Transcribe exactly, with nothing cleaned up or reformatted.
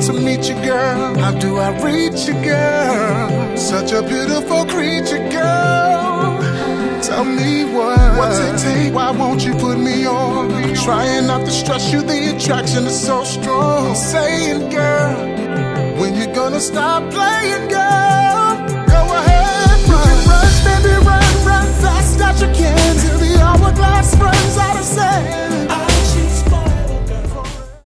to meet you, girl. How do I reach you, girl? Such a beautiful creature, girl. Tell me what, what's it take? Why won't you put me on? I'm trying not to stress you, the attraction is so strong. I'm saying, girl, when you gonna stop playing, girl? Go ahead.